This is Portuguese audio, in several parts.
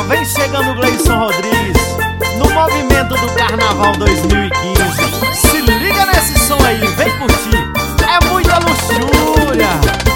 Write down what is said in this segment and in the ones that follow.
vem chegando o Gleison Rodrigues no movimento do Carnaval 2015. Se liga nesse som aí, vem curtir. É muita luxúria,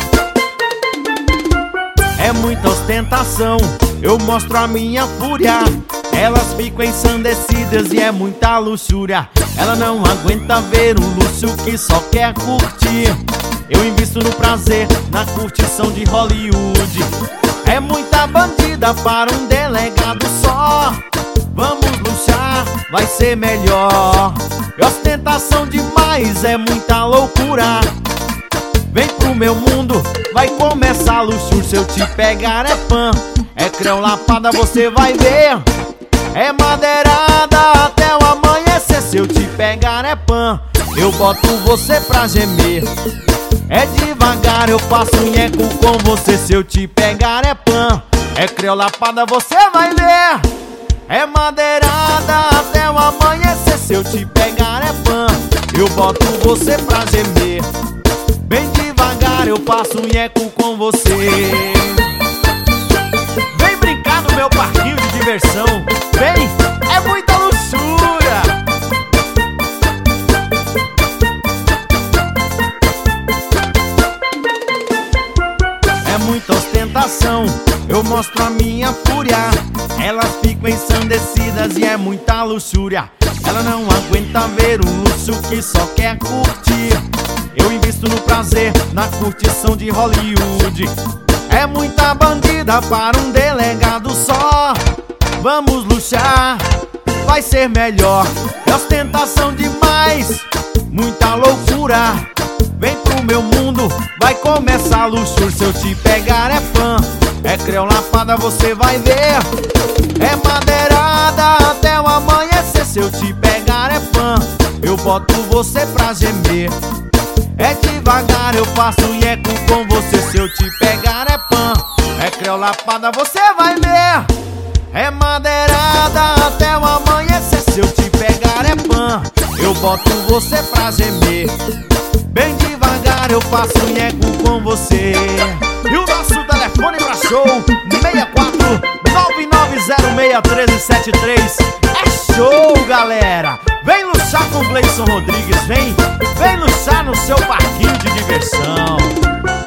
é muita ostentação, eu mostro a minha fúria. Elas ficam ensandecidas e é muita luxúria. Ela não aguenta ver um luxo que só quer curtir. Eu invisto no prazer, na curtição de Hollywood. É muita bandida para um delegado só. Vamos luxar, vai ser melhor. É ostentação demais, é muita loucura. Vem pro meu mundo, vai começar luxo. Se eu te pegar é pan, é creu lapada, você vai ver. É madeirada até o amanhecer. Se eu te pegar é pan, eu boto você pra gemer. É devagar, eu faço nheco com você. Se eu te pegar é pan, é creu lapada, você vai ver. É madeirada até o amanhecer. Se eu te pegar é pan, eu boto você pra gemer. Bem devagar, eu faço nheco com você. Vem brincar no meu parquinho de diversão. Vem, é muita luxúria. É muita ostentação, eu mostro a minha fúria. Elas ficam ensandecidas e é muita luxúria. Ela não aguenta ver um luxo que só quer curtir. Eu invisto no prazer, na curtição de Hollywood. É muita bandida para um delegado só. Vamos luxar, vai ser melhor. É ostentação demais, muita loucura. Vem pro meu mundo, vai começar luxo. Se eu te pegar é pan, é creu lapada, você vai ver. É madeirada até o amanhecer. Se eu te pegar é pan, eu boto você pra gemer. É devagar, eu faço nheco com você. Se eu te pegar é pan, é creu lapada, você vai ver. É madeirada até o amanhecer. Se eu te pegar é pan, eu boto você pra gemer. Bem devagar, eu faço nheco com você. E o nosso telefone pra show 64-9906-1373. É show, galera. Vem luxar com o Gleison Rodrigues, vem luxar no seu parquinho de diversão.